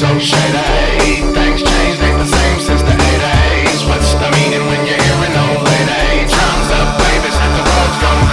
so shady. Things changed, ain't the same since the 80s. What's the meaning when you're hearing old lady? Time's up, babies, and the world's gone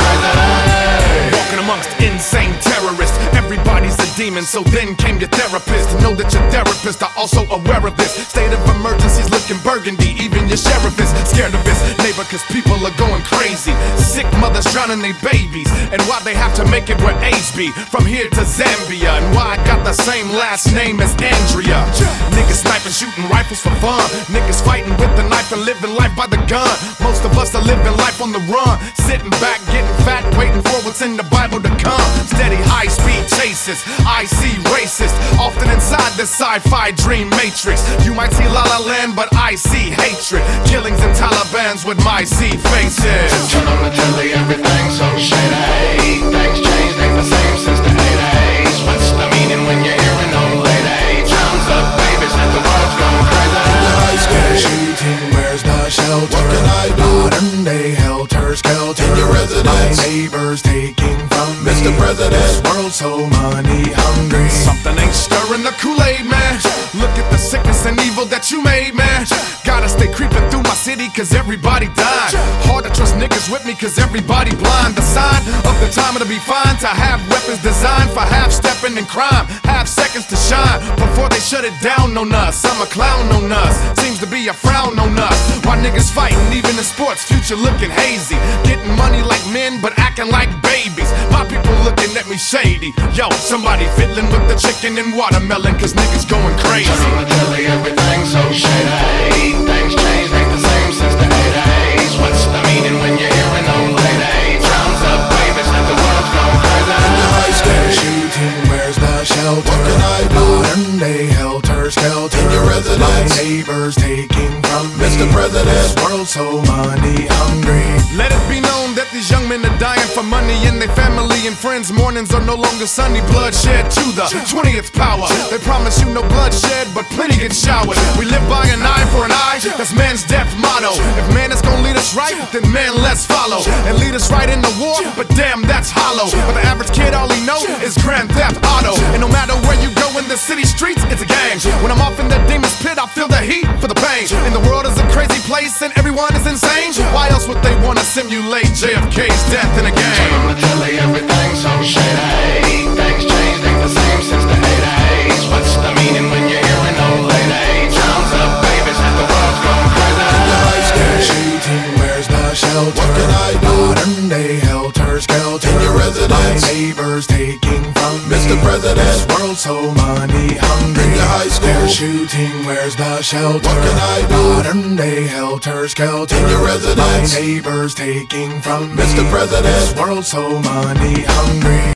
crazy. Walking amongst insane terrorists, everybody's a demon, so then came your therapist. Know that your therapist are also aware of this. State of emergency's looking burgundy, even your sheriff is scared of his neighbor, cause people are going crazy. Sick mothers drowning their babies, and why they have to make it where A's be. From here to Zambia, and why I got the same last name as Andrea. Niggas sniping, shooting rifles for fun. Niggas fighting with the knife and living life by the gun. Most of us are living life on the run, sitting back, getting fat, waiting for what's in the Bible to come. Steady high-speed chases, I see racist, often inside the sci-fi dream matrix. You might see La La Land, but I see hatred, killings and Talibans with my see faces. Turn on the telly, everything's so shady. Things changed, ain't the same since the 80s. What's the meaning when you're hearing old lady? Time's up, babies, and the world's gone crazy. High school shooting, where's the shelter? What can I do? Modern day helter-skelter. In your residence, my neighbors taking from me. Mr. President, this world so money hungry. Something ain't stirring the Kool-Aid, man. Look at the sickness and evil that you made, man. Gotta stay creeping through my city, cause everybody died. Hard to trust niggas with me, cause everybody blind. The sign of the time it'll be fine to have weapons designed for half-stepping in crime. Half seconds to shine before they shut it down on us. I'm a clown on us, seems to be a frown on us. Why niggas fighting, even in sports, future looking hazy. Getting money like men, but acting like babies. My people looking at me shady. Yo, somebody fiddling with the chicken and watermelon, cause niggas going crazy. Turn on the telly, everything's so shady. Things changed, ain't the same since the 80s. What's the meaning when you're hearing old lady? Time's up, babies, and the world's gone crazy. High school shooting, where's the shelter? What can I do? Modern day helter-skelter. In your residence, my neighbors taking from me. Mr. President, this world so money hungry. Let it be known that these young men are dying for money, and their family and friends' mornings are no longer sunny. Bloodshed to the 20th power. They promise you no bloodshed, but plenty get showered. We live by an eye for an eye, that's man's death motto. If man is gonna lead us right, then man let's follow. And lead us right in the war, but damn that's hollow. But the average kid, all he know is Grand Theft Auto. And no matter where you go in the city streets, it's a gang. When I'm off in the demon's pit, I feel the heat for the pain. And the world is a crazy place and everyone is insane. Why else would they wanna simulate JFK's death in a game? Turn on the telly, everything's so shady. Things changed, ain't the same since the 80s. What's the meaning when you're hearing old lady? Time's up, babies, and the world's gone crazy. High school shooting, where's the shelter? What can I do? Modern day helter-skelter. In your residence, my neighbors taking from me. Mr. President, this world so money hungry. In your high school shooting, where's the shelter? What can I do? Modern day helter-skelter. In your residence, my neighbors taking from me. Mr. President, this world so money hungry.